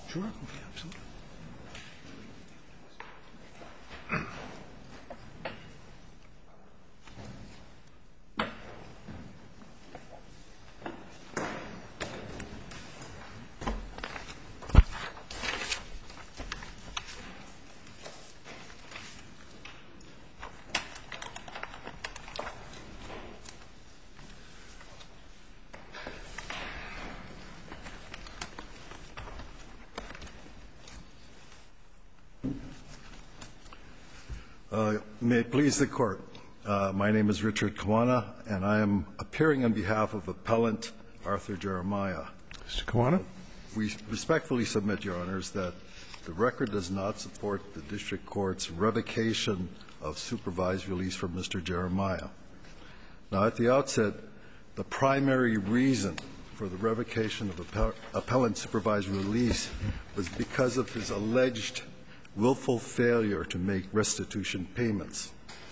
Sure. Okay, absolutely. May it please the Court. My name is Richard Kawana, and I am appearing on behalf of Appellant Arthur Jeremiah. Mr. Kawana? We respectfully submit, Your Honors, that the record does not support the District Court's revocation of supervised release for Mr. Jeremiah. Now, at the outset, the primary reason for the revocation of appellant supervised release was because of his alleged willful failure to make restitution payments.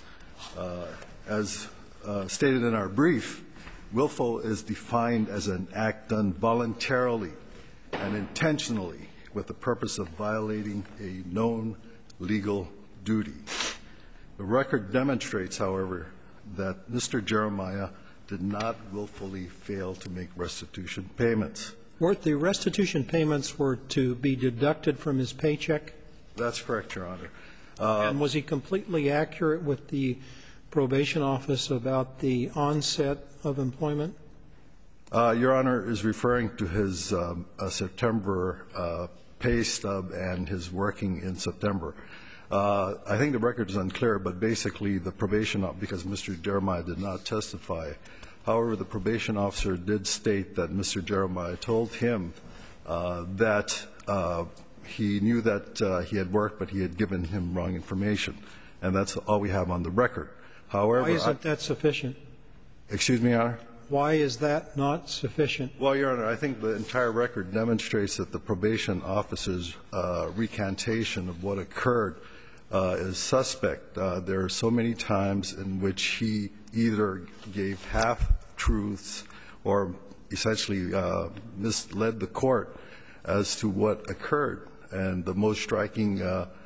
As stated in our brief, willful is defined as an act done voluntarily and intentionally with the purpose of violating a known legal duty. The record demonstrates, however, that Mr. Jeremiah did not willfully fail to make restitution payments. Weren't the restitution payments were to be deducted from his paycheck? That's correct, Your Honor. And was he completely accurate with the probation office about the onset of employment? Your Honor is referring to his September pay stub and his working in September. I think the record is unclear, but basically the probation, because Mr. Jeremiah did not testify. However, the probation officer did state that Mr. Jeremiah told him that he knew that he had worked, but he had given him wrong information. And that's all we have on the record. However, why isn't that sufficient? Excuse me, Your Honor? Why is that not sufficient? Well, Your Honor, I think the entire record demonstrates that the probation officer's recantation of what occurred is suspect. There are so many times in which he either gave half-truths or essentially misled the court as to what occurred. And the most striking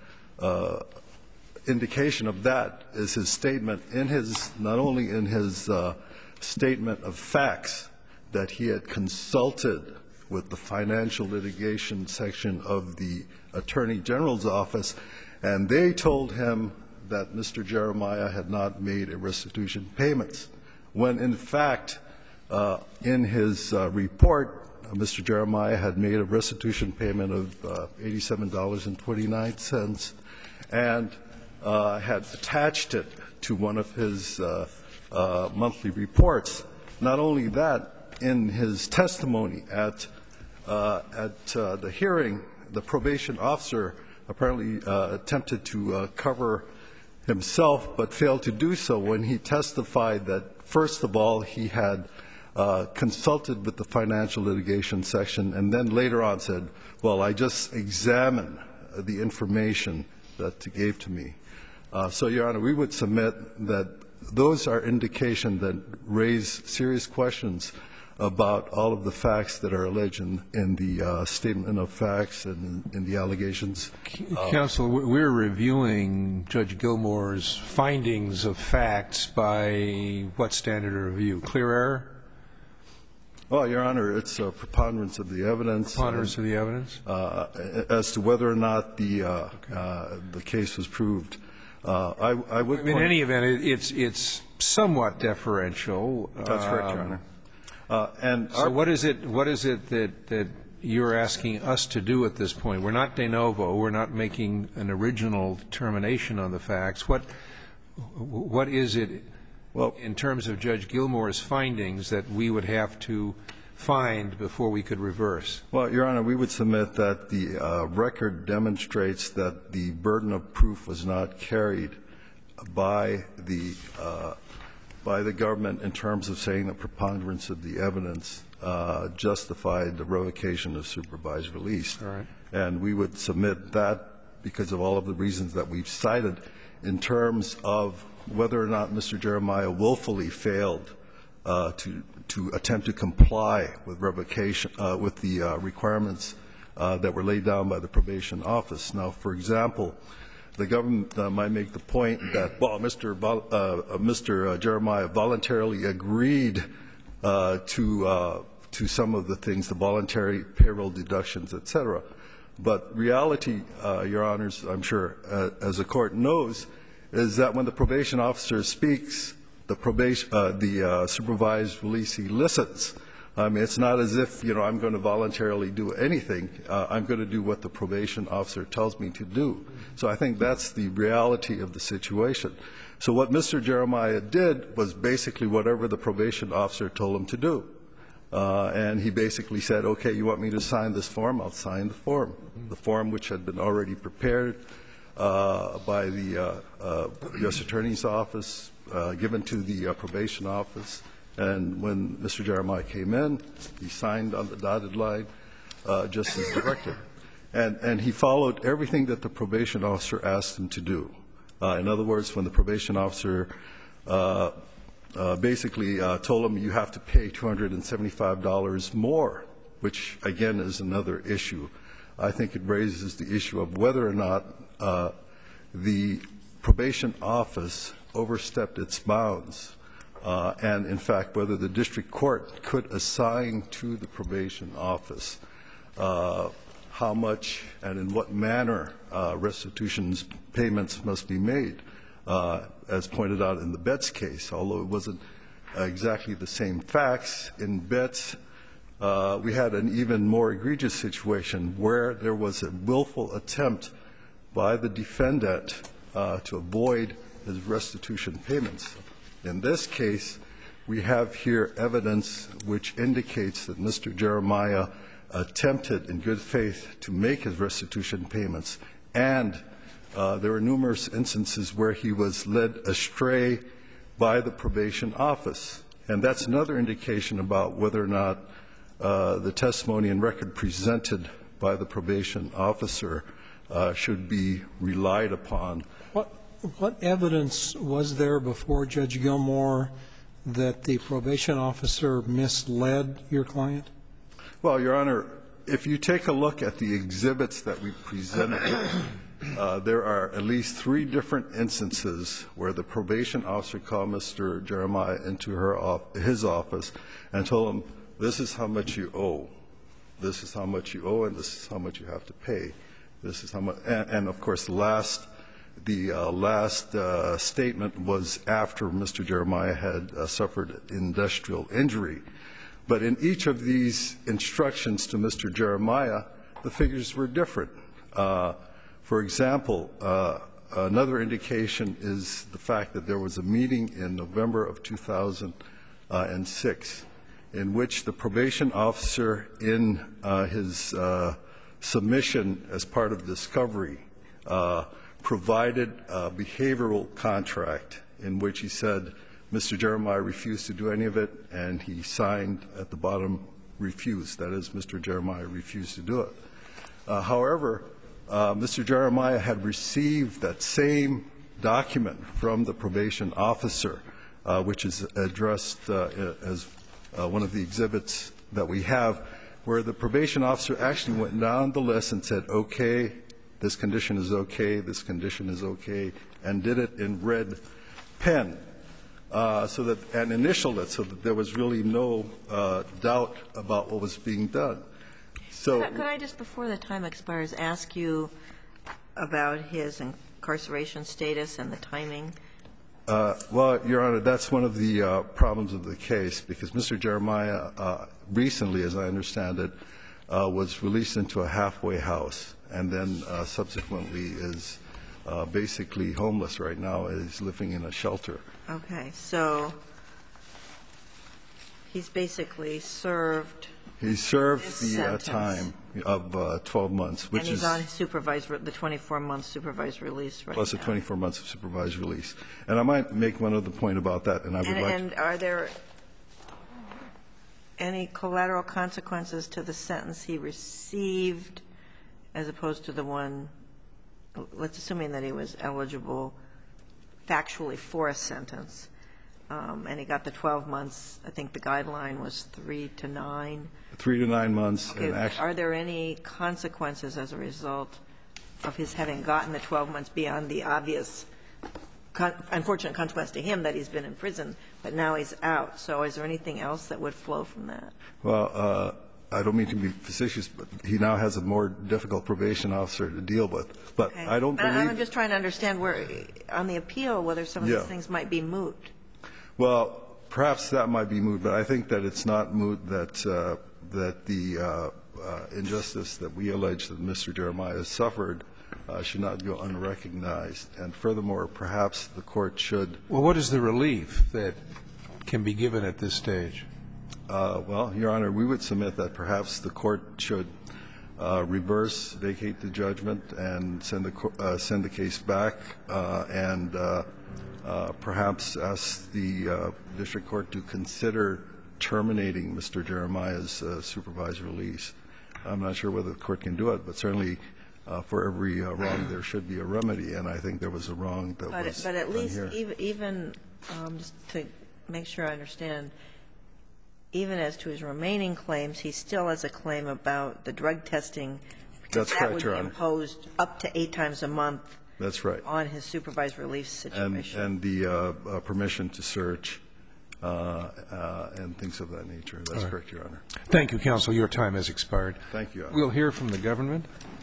indication of that is his statement in his, not only in his statement of facts, that he had consulted with the financial litigation section of the Attorney General's office, and they told him that Mr. Jeremiah had not made restitution payments, when in fact, in his report, Mr. Jeremiah had made a restitution payment of $87.29 and had attached it to one of his monthly reports. Not only that, in his testimony at the hearing, the probation officer apparently attempted to cover himself, but failed to do so when he testified that, first of all, he had consulted with the financial litigation section, and then later on said, well, I just examined the information that they gave to me. So, Your Honor, we would submit that those are indications that raise serious questions about all of the facts that are alleged in the statement of facts and in the allegations. Counsel, we're reviewing Judge Gilmour's findings of facts by what standard of review? Clear error? Well, Your Honor, it's a preponderance of the evidence. Preponderance of the evidence? As to whether or not the case was proved. I would point. In any event, it's somewhat deferential. That's correct, Your Honor. And so what is it that you're asking us to do at this point? We're not de novo. We're not making an original determination on the facts. What is it, well, in terms of Judge Gilmour's findings, that we would have to find before we could reverse? Well, Your Honor, we would submit that the record demonstrates that the burden of proof was not carried by the government in terms of saying the preponderance of the evidence justified the revocation of supervised release. All right. And we would submit that because of all of the reasons that we've cited in terms of whether or not Mr. Jeremiah willfully failed to attempt to comply with revocation with the requirements that were laid down by the probation office. Now, for example, the government might make the point that, well, Mr. Jeremiah voluntarily agreed to some of the things, the voluntary payroll deductions, et cetera. But reality, Your Honors, I'm sure, as the Court knows, is that when the probation officer speaks, the supervised releasee listens. I mean, it's not as if, you know, I'm going to voluntarily do anything. I'm going to do what the probation officer tells me to do. So I think that's the reality of the situation. So what Mr. Jeremiah did was basically whatever the probation officer told him to do. And he basically said, okay, you want me to sign this form? I'll sign the form which had been already prepared by the U.S. Attorney's Office, given to the probation office. And when Mr. Jeremiah came in, he signed on the dotted line just as directed. And he followed everything that the probation officer asked him to do. In other words, when the probation officer basically told him you have to pay $275 more, which, again, is another issue, I think it raises the issue of whether or not the probation office overstepped its bounds, and, in fact, whether the district court could assign to the probation office how much and in what manner restitution payments must be made, as pointed out in the Betts case. Although it wasn't exactly the same facts, in Betts we had an even more egregious situation where there was a willful attempt by the defendant to avoid his restitution payments. In this case, we have here evidence which indicates that Mr. Jeremiah attempted in good faith to make his restitution payments, and there were numerous instances where he was led astray by the probation office. And that's another indication about whether or not the testimony and record presented by the probation officer should be relied upon. What evidence was there before Judge Gilmour that the probation officer misled your client? Well, Your Honor, if you take a look at the exhibits that we presented, there are at least 3 different instances where the probation officer called Mr. Jeremiah into his office and told him, this is how much you owe. This is how much you owe, and this is how much you have to pay. This is how much, and of course, the last statement was after Mr. Jeremiah had suffered industrial injury. But in each of these instructions to Mr. Jeremiah, the figures were different. For example, another indication is the fact that there was a meeting in November of 2006 in which the probation officer, in his submission as part of discovery, provided a behavioral contract in which he said Mr. Jeremiah refused to do any of it, and he signed at the bottom, refused. That is, Mr. Jeremiah refused to do it. However, Mr. Jeremiah had received that same document from the probation officer, which is addressed as one of the exhibits that we have, where the probation officer actually went down the list and said, okay, this condition is okay, this condition is okay, and did it in red pen, so that, and initialed it so that there was really no doubt about what was being done. So could I just, before the time expires, ask you about his incarceration status and the timing? Well, Your Honor, that's one of the problems of the case, because Mr. Jeremiah recently, as I understand it, was released into a halfway house, and then subsequently is basically homeless right now. He's living in a shelter. Okay. So he's basically served. He served the time of 12 months, which is. And he's on supervised, the 24-month supervised release right now. Plus the 24 months of supervised release. And I might make one other point about that, and I would like to. And are there any collateral consequences to the sentence he received as opposed to the one, let's assuming that he was eligible factually for a sentence, and he got the 12 months. I think the guideline was 3 to 9. 3 to 9 months. Okay. And actually, are there any consequences as a result of his having gotten the 12 months beyond the obvious unfortunate consequence to him that he's been in prison, but now he's out? So is there anything else that would flow from that? well, I don't mean to be facetious, but he now has a more difficult probation officer to deal with. But Okay. I don't believe. I'm just trying to understand where, on the appeal, whether some of these things might be moot. Well, perhaps that might be moot, but I think that it's not moot that the injustice that we allege that Mr. Jeremiah suffered should not go unrecognized. And furthermore, perhaps the Court should. Well, what is the relief that can be given at this stage? Well, Your Honor, we would submit that perhaps the Court should reverse, vacate the judgment, and send the case back, and perhaps ask the district court to consider terminating Mr. Jeremiah's supervised release. I'm not sure whether the Court can do it, but certainly for every wrong there should be a remedy, and I think there was a wrong that was done here. But at least even just to make sure I understand, even as to his remaining claims, he still has a claim about the drug testing. That's correct, Your That would be Honor. imposed up to 8 times a month. That's right. On his supervised release situation. And the permission to search and things of that nature. That's correct, Your Honor. Thank you, counsel. Your time has expired. Thank you, Your Honor. We'll hear from the government.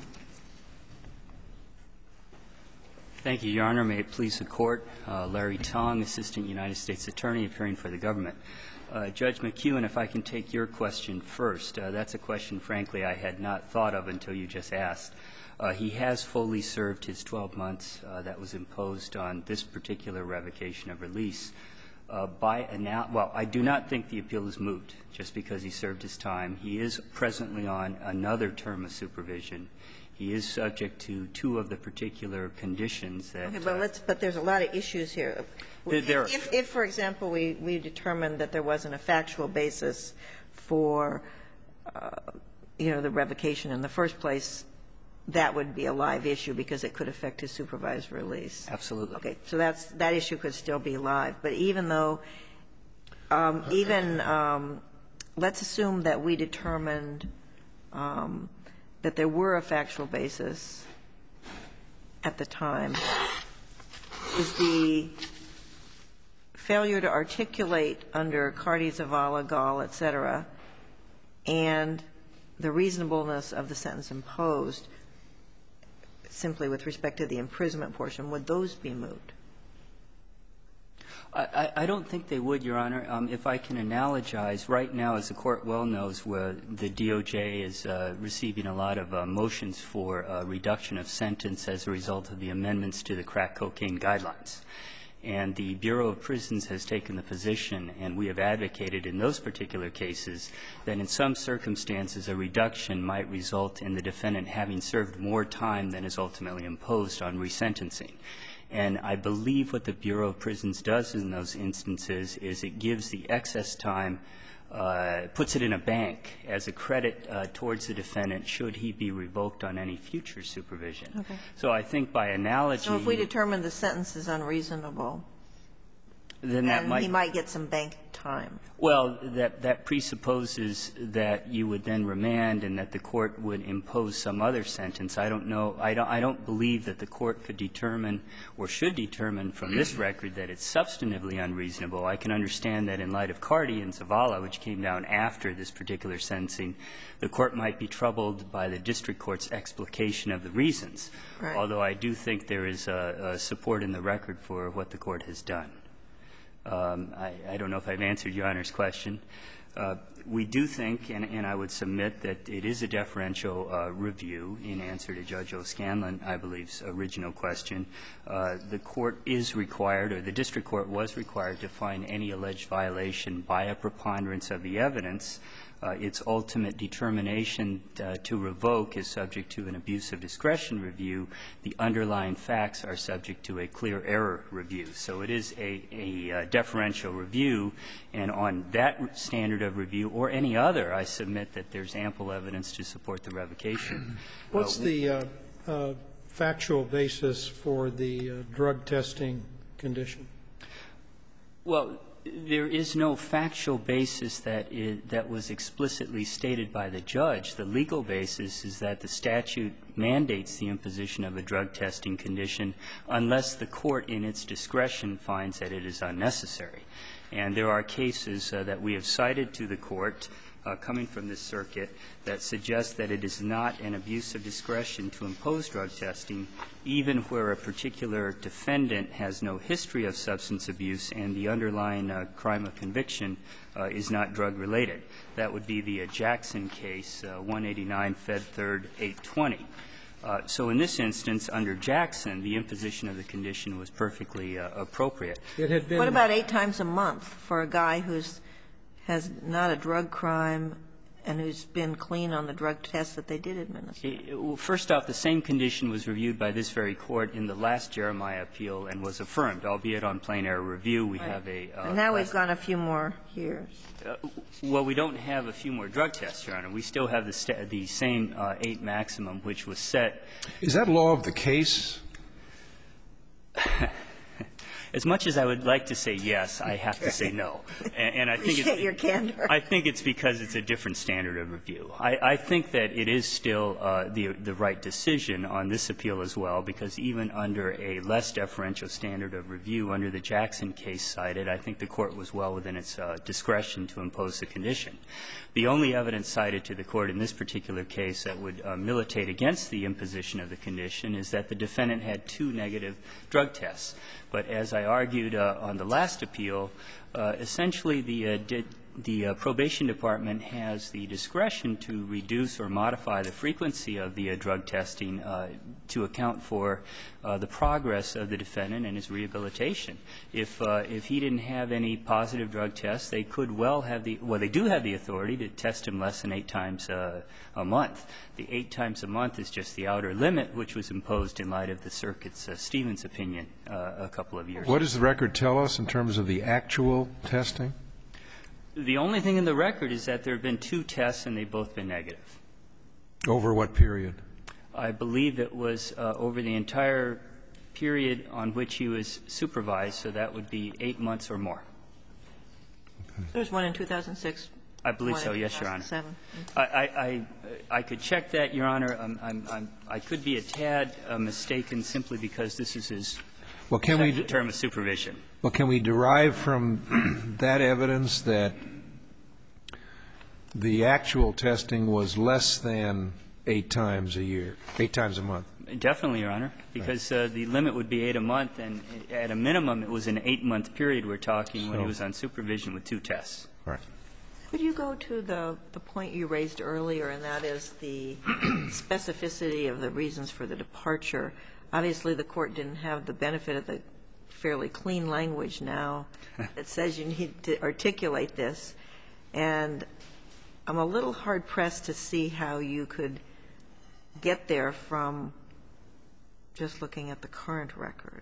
Thank you, Your Honor. May it please the Court. Larry Tong, Assistant United States Attorney, appearing for the government. Judge McEwen, if I can take your question first. That's a question, frankly, I had not thought of until you just asked. He has fully served his 12 months that was imposed on this particular revocation of release. Well, I do not think the appeal is moot just because he served his time. He is presently on another term of supervision. He is subject to 2 of the particular conditions that But there's a lot of issues here. If, for example, we determined that there wasn't a factual basis for, the revocation in the first place, that would be a live issue because it could affect his supervised release. Absolutely. Okay. So that issue could still be live. But even though, let's assume that we determined that there were a factual basis at the time, is the failure to articulate under Cardi, Zavala, Gall, et cetera, and the reasonableness of the sentence imposed simply with respect to the imprisonment portion, would those be moot? I don't think they would, Your Honor. If I can analogize, right now, as the Court well knows, where the DOJ is receiving a lot of motions for reduction of sentence as a result of the amendments to the crack cocaine guidelines. And the Bureau of Prisons has taken the position, and we have advocated in those particular cases, that in some circumstances a reduction might result in the defendant having served more time than is ultimately imposed on resentencing. And I believe what the Bureau of Prisons does in those instances is it gives the excess time, puts it in a bank as a credit towards the defendant should he be revoked on any future supervision. Okay. So I think by analogy. So if we determine the sentence is unreasonable, then he might get some bank time. Well, that presupposes that you would then remand and that the Court would impose some other sentence. I don't know. I don't believe that the Court could determine or should determine from this record that it's substantively unreasonable. I can understand that in light of Cardi and Zavala, which came down after this particular sentencing, the Court might be troubled by the district court's explication of the reasons. Right. Although I do think there is support in the record for what the Court has done. I don't know if I've answered Your Honor's question. We do think, and I would submit, that it is a deferential review in answer to Judge O'Scanlan, I believe's original question. The Court is required, or the district court was required, to find any alleged violation by a preponderance of the evidence. Its ultimate determination to revoke is subject to an abuse of discretion review. The underlying facts are subject to a clear error review. So it is a deferential review, and on that standard of review or any other, I submit that there's ample evidence to support the revocation. What's the factual basis for the drug testing condition? Well, There is no factual basis that was explicitly stated by the judge. The legal basis is that the statute mandates the imposition of a drug testing condition unless the court in its discretion finds that it is unnecessary. And there are cases that we have cited to the court coming from this circuit that suggest that it is not an abuse of discretion to impose drug testing even where a particular defendant has no history of substance abuse and the underlying crime of conviction is not drug-related. That would be the Jackson case, 189 Fed 3rd 820. So in this instance, under Jackson, the imposition of the condition was perfectly appropriate. It had been. What about 8 times a month for a guy who's has not a drug crime and who's been clean on the drug tests that they did administer? Well, first off, the same condition was reviewed by this very court in the last Jeremiah appeal and was affirmed, albeit on plain error review. We have a and now we've gone a few more years. Well, we don't have a few more drug tests, Your Honor. We still have the same 8 maximum, which was set. Is that law of the case? As much as I would like to say yes, I have to say no. And I think Your candor. I think it's because it's a different standard of review. I think that it is still the right decision on this appeal as well, because even under a less deferential standard of review under the Jackson case cited, I think the court was well within its discretion to impose the condition. The only evidence cited to the court in this particular case that would militate against the imposition of the condition is that the defendant had 2 negative drug tests. But as I argued on the last appeal, essentially the probation department has the discretion to reduce or modify the frequency of the drug testing to account for the progress of the defendant and his rehabilitation. If he didn't have any positive drug tests, they could well have they do have the authority to test him less than 8 times a month. The 8 times a month is just the outer limit, which was imposed in light of the circuit's Stevens opinion a couple of years ago. What does the record tell us in terms of the actual testing? The only thing in the record is that there have been 2 tests and they've both been negative. Over what period? I believe it was over the entire period on which he was supervised, so that would be 8 months or more. There was one in 2006. I believe so, yes, Your Honor. I could check that, Your Honor. I could be a tad mistaken simply because this is his second term of supervision. Well, can we derive from that evidence that the actual testing was less than 8 times a year, 8 times a month? Definitely, Your Honor, because the limit would be 8 a month, and at a minimum it was an 8-month period we're talking when he was on supervision with 2 tests. Right. Could you go to the point you raised earlier, and that is the specificity of the reasons for the departure? Obviously, the Court didn't have the benefit of the fairly clean language now that says you need to articulate this. And I'm a little hard-pressed to see how you could get there from just looking at the current record.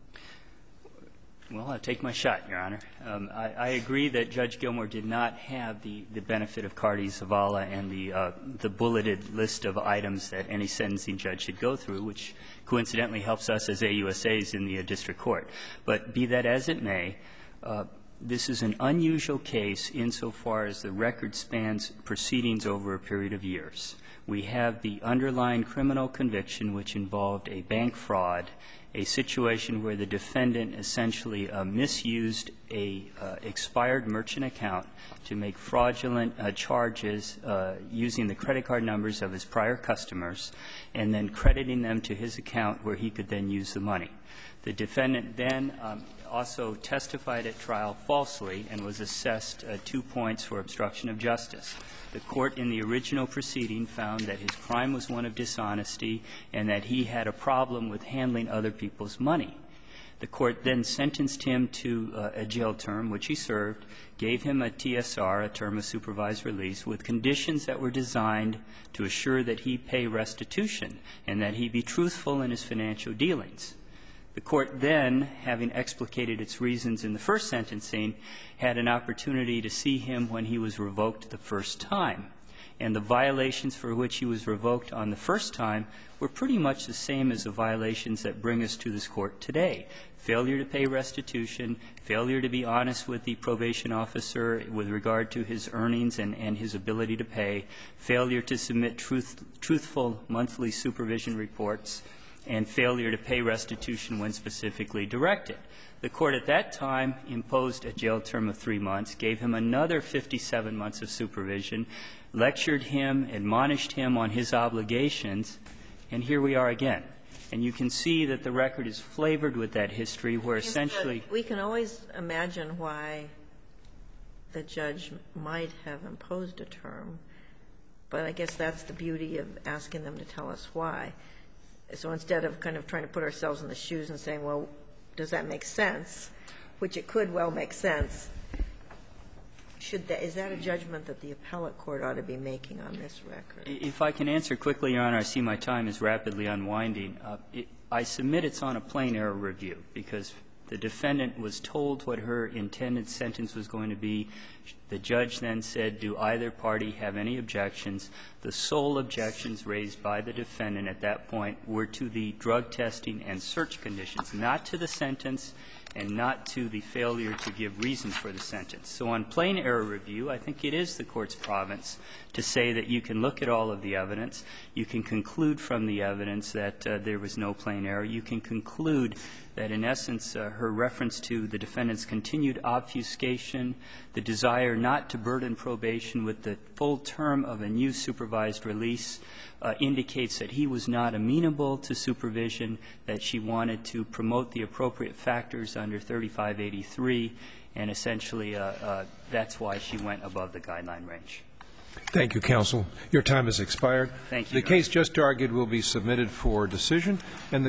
Well, I'll take my shot, Your Honor. I agree that Judge Gilmour did not have the benefit of Cardi Zavala and the bulleted list of items that any sentencing judge should go through, which coincidentally helps us as AUSAs in the district court. But be that as it may, this is an unusual case insofar as the record spans proceedings over a period of years. We have the underlying criminal conviction, which involved a bank fraud, a situation where the defendant essentially misused a expired merchant account to make fraudulent charges using the credit card numbers of his prior customers and then crediting them to his account where he could then use the money. The defendant then also testified at trial falsely and was assessed 2 points for obstruction of justice. The Court in the original proceeding found that his crime was one of dishonesty and that he had a problem with handling other people's money. The Court then sentenced him to a jail term, which he served, gave him a TSR, a term of supervised release, with conditions that were designed to assure that he pay restitution and that he be truthful in his financial dealings. The Court then, having explicated its reasons in the first sentencing, had an opportunity to see him when he was revoked the first time. and the violations for which he was revoked on the first time were pretty much the same as the violations that bring us to this Court today. Failure to pay restitution, failure to be honest with the probation officer with regard to his earnings and his ability to pay, failure to submit truthful monthly supervision reports, and failure to pay restitution when specifically directed. The Court at that time imposed a jail term of 3 months, gave him another 57 months of supervision, lectured him, admonished him on his obligations, and here we are again. And you can see that the record is flavored with that history where essentially we can always imagine why the judge might have imposed a term, but I guess that's the beauty of asking them to tell us why. So instead of kind of trying to put ourselves in the shoes and saying, well, does that make sense, which it could well make sense, is that a judgment that the appellate court ought to be making on this record? If I can answer quickly, Your Honor, I see my time is rapidly unwinding. I submit it's on a plain error review because the defendant was told what her intended sentence was going to be. The judge then said, do either party have any objections? The sole objections raised by the defendant at that point were to the drug testing and search conditions, not to the sentence and not to the failure to give reasons for the sentence. So on plain error review, I think it is the Court's province to say that you can look at all of the evidence, you can conclude from the evidence that there was no plain error, you can conclude that in essence her reference to the defendant's continued obfuscation, the desire not to burden probation with the full term of a new supervised release indicates that he was not amenable to supervision, that she wanted to promote the appropriate factors under 3583, and essentially that's why she went above the guideline range. Thank you, counsel. Your time has expired. Thank you. The case just argued will be submitted for decision. And